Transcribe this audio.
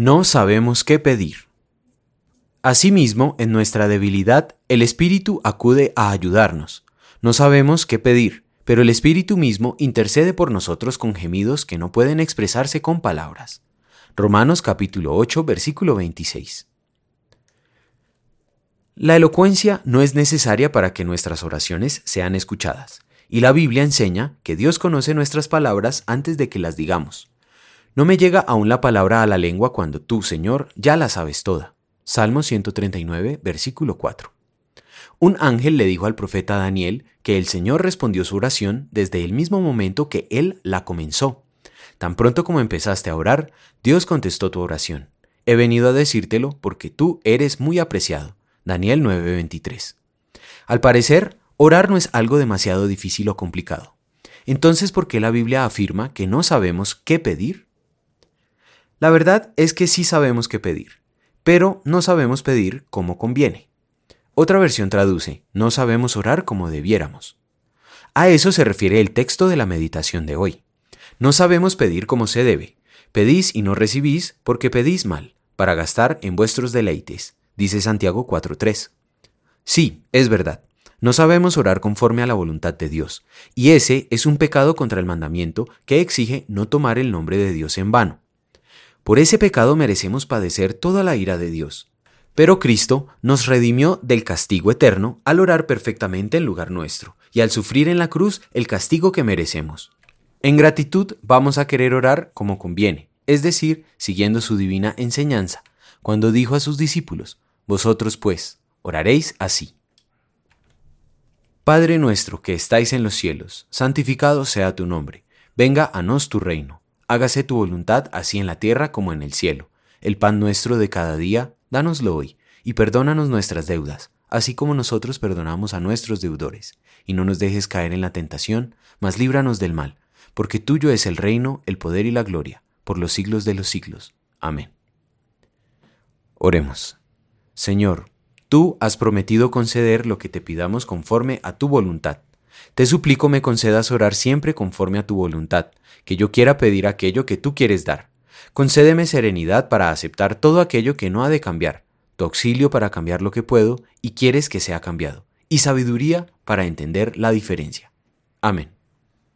No sabemos qué pedir. Asimismo, en nuestra debilidad, el Espíritu acude a ayudarnos. No sabemos qué pedir, pero el Espíritu mismo intercede por nosotros con gemidos que no pueden expresarse con palabras. Romanos capítulo 8, versículo 26. La elocuencia no es necesaria para que nuestras oraciones sean escuchadas, y la Biblia enseña que Dios conoce nuestras palabras antes de que las digamos. No me llega aún la palabra a la lengua cuando tú, Señor, ya la sabes toda. Salmo 139, versículo 4. Un ángel le dijo al profeta Daniel que el Señor respondió su oración desde el mismo momento que él la comenzó. Tan pronto como empezaste a orar, Dios contestó tu oración. He venido a decírtelo porque tú eres muy apreciado. Daniel 9:23. Al parecer, orar no es algo demasiado difícil o complicado. Entonces, ¿por qué la Biblia afirma que no sabemos qué pedir? La verdad es que sí sabemos qué pedir, pero no sabemos pedir como conviene. Otra versión traduce, no sabemos orar como debiéramos. A eso se refiere el texto de la meditación de hoy. No sabemos pedir como se debe. Pedís y no recibís porque pedís mal, para gastar en vuestros deleites, dice Santiago 4:3. Sí, es verdad. No sabemos orar conforme a la voluntad de Dios, y ese es un pecado contra el mandamiento que exige no tomar el nombre de Dios en vano. Por ese pecado merecemos padecer toda la ira de Dios. Pero Cristo nos redimió del castigo eterno al orar perfectamente en lugar nuestro y al sufrir en la cruz el castigo que merecemos. En gratitud vamos a querer orar como conviene, es decir, siguiendo su divina enseñanza, cuando dijo a sus discípulos, vosotros pues, oraréis así. Padre nuestro que estáis en los cielos, santificado sea tu nombre, venga a nos tu reino. Hágase tu voluntad así en la tierra como en el cielo. El pan nuestro de cada día, dánoslo hoy, y perdónanos nuestras deudas, así como nosotros perdonamos a nuestros deudores. Y no nos dejes caer en la tentación, mas líbranos del mal, porque tuyo es el reino, el poder y la gloria, por los siglos de los siglos. Amén. Oremos. Señor, tú has prometido conceder lo que te pidamos conforme a tu voluntad. Te suplico me concedas orar siempre conforme a tu voluntad, que yo quiera pedir aquello que tú quieres dar. Concédeme serenidad para aceptar todo aquello que no ha de cambiar, tu auxilio para cambiar lo que puedo y quieres que sea cambiado, y sabiduría para entender la diferencia. Amén.